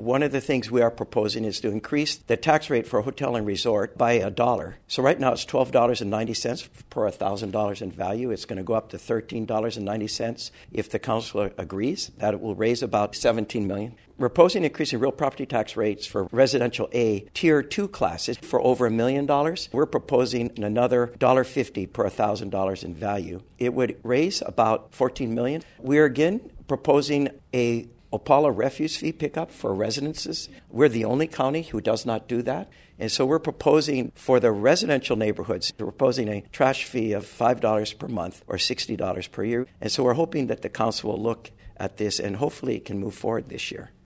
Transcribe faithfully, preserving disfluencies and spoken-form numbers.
One of the things we are proposing is to increase the tax rate for a hotel and resort by a dollar. So right now it's twelve dollars and ninety cents per one thousand dollars in value. It's going to go up to thirteen dollars and ninety cents if the council agrees. That will raise about seventeen million dollars. We're proposing increasing real property tax rates for residential A Tier two classes for over a million dollars. We're proposing another one dollar fifty per one thousand dollars in value. It would raise about fourteen million dollars. We're again proposing a Opala refuse fee pickup for residences. We're the only county who does not do that. And so we're proposing for the residential neighborhoods, we're proposing a trash fee of five dollars per month or sixty dollars per year. And so we're hoping that the council will look at this and hopefully it can move forward this year.